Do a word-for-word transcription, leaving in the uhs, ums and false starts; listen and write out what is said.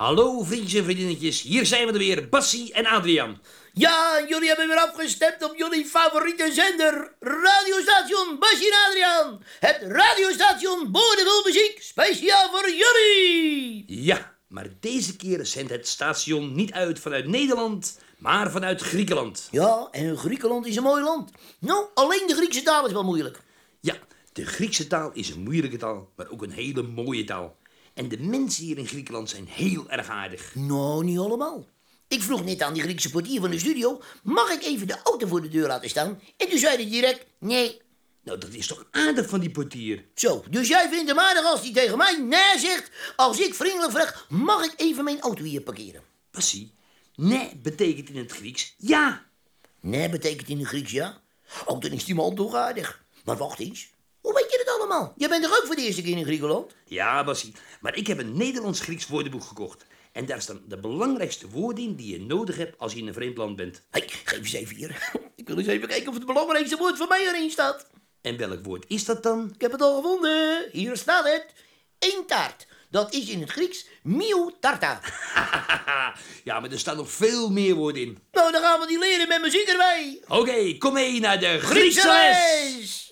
Hallo vriendjes en vriendinnetjes, hier zijn we er weer, Bassie en Adriaan. Ja, jullie hebben weer afgestemd op jullie favoriete zender, radiostation Bassie en Adriaan. Het radiostation boordevol muziek, speciaal voor jullie. Ja, maar deze keer zendt het station niet uit vanuit Nederland, maar vanuit Griekenland. Ja, en Griekenland is een mooi land. Nou, alleen de Griekse taal is wel moeilijk. Ja, de Griekse taal is een moeilijke taal, maar ook een hele mooie taal. En de mensen hier in Griekenland zijn heel erg aardig. Nou, niet allemaal. Ik vroeg net aan die Griekse portier van de studio, mag ik even de auto voor de deur laten staan? En toen zei hij direct, nee. Nou, dat is toch aardig van die portier? Zo, dus jij vindt hem aardig als hij tegen mij nee zegt, als ik vriendelijk vraag, mag ik even mijn auto hier parkeren? Bassie, nee betekent in het Grieks ja. Nee betekent in het Grieks ja? Oh, dan is die man toch aardig. Maar wacht eens, hoe weet je dat allemaal? Jij bent toch ook voor de eerste keer in Griekenland? Ja, Bassie, maar ik heb een Nederlands-Grieks woordenboek gekocht. En daar staan de belangrijkste woorden in die je nodig hebt als je in een vreemd land bent. Hé, hey, geef eens even hier. Ik wil eens even kijken of het belangrijkste woord van mij erin staat. En welk woord is dat dan? Ik heb het al gevonden. Hier staat het. Eén taart. Dat is in het Grieks miou tarta. Ja, maar er staan nog veel meer woorden in. Nou, dan gaan we die leren met muziek erbij. Oké, kom mee naar de Griekse Griekse les! les!